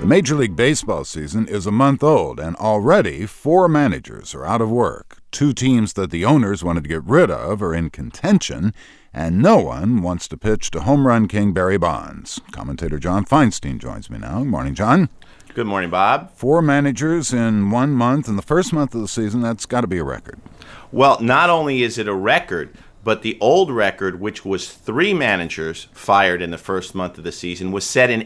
The Major League Baseball season is a month old, and already 4 managers are out of work. 2 teams that the owners wanted to get rid of are in contention, and no one wants to pitch to home run king Barry Bonds. Commentator John Feinstein joins me now. Good morning, John. Good morning, Bob. 4 managers in 1 month, in the first month of the season. That's got to be a record. Well, not only is it a record, but the old record, which was 3 managers fired in the first month of the season, was set in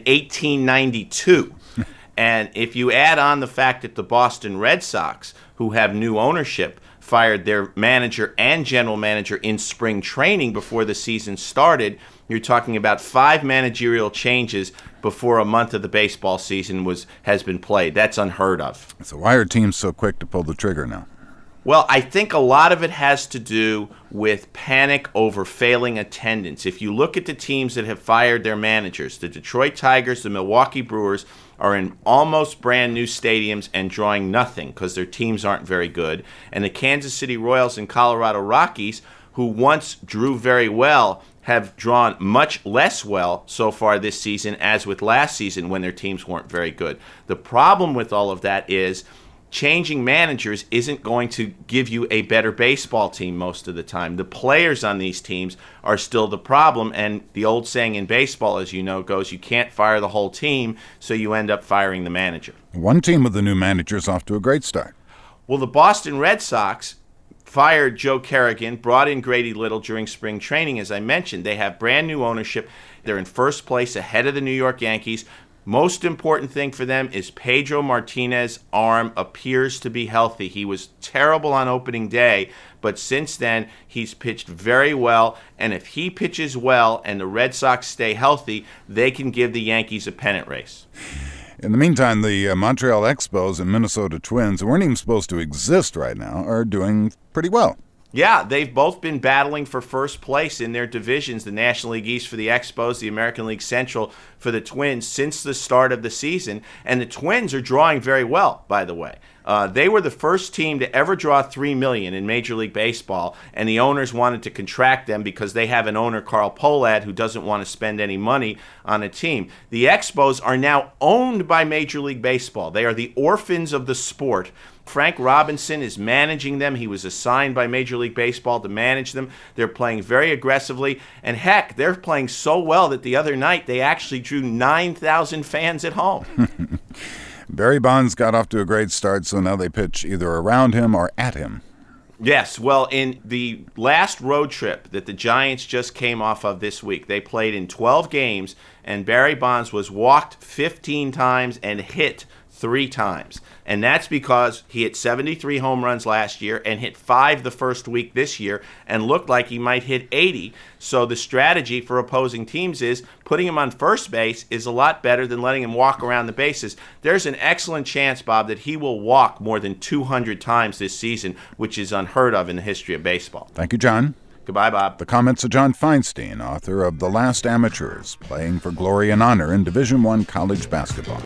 1892. And if you add on the fact that the Boston Red Sox, who have new ownership, fired their manager and general manager in spring training before the season started, you're talking about 5 managerial changes before a month of the baseball season has been played. That's unheard of. So why are teams so quick to pull the trigger now? Well, I think a lot of it has to do with panic over failing attendance. If you look at the teams that have fired their managers, the Detroit Tigers, the Milwaukee Brewers are in almost brand new stadiums and drawing nothing because their teams aren't very good. And the Kansas City Royals and Colorado Rockies, who once drew very well, have drawn much less well so far this season as with last season when their teams weren't very good. The problem with all of that is changing managers isn't going to give you a better baseball team most of the time. The players on these teams are still the problem, and the old saying in baseball, as you know, goes, you can't fire the whole team, so you end up firing the manager. One team with the new manager is off to a great start. Well, the Boston Red Sox fired Joe Kerrigan, brought in Grady Little during spring training. As I mentioned, they have brand new ownership. They're in first place ahead of the New York Yankees. Most important thing for them is Pedro Martinez's arm appears to be healthy. He was terrible on opening day, but since then he's pitched very well, and if he pitches well and the Red Sox stay healthy, they can give the Yankees a pennant race. In the meantime, the Montreal Expos and Minnesota Twins, who weren't even supposed to exist right now, are doing pretty well. Yeah, they've both been battling for first place in their divisions, the National League East for the Expos, the American League Central for the Twins, since the start of the season. And the Twins are drawing very well, by the way. They were the first team to ever draw $3 million in Major League Baseball, and the owners wanted to contract them because they have an owner, Carl Pohlad, who doesn't want to spend any money on a team. The Expos are now owned by Major League Baseball. They are the orphans of the sport. Frank Robinson is managing them. He was assigned by Major League Baseball to manage them. They're playing very aggressively. And heck, they're playing so well that the other night they actually drew 9,000 fans at home. Barry Bonds got off to a great start, so now they pitch either around him or at him. Yes, well, in the last road trip that the Giants just came off of this week, they played in 12 games, and Barry Bonds was walked 15 times and hit 3 times. And that's because he hit 73 home runs last year and hit 5 the first week this year and looked like he might hit 80. So the strategy for opposing teams is putting him on first base is a lot better than letting him walk around the bases. There's an excellent chance, Bob, that he will walk more than 200 times this season, which is unheard of in the history of baseball. Thank you, John. Goodbye, Bob. The comments of John Feinstein, author of The Last Amateurs, Playing for Glory and Honor in Division I college basketball.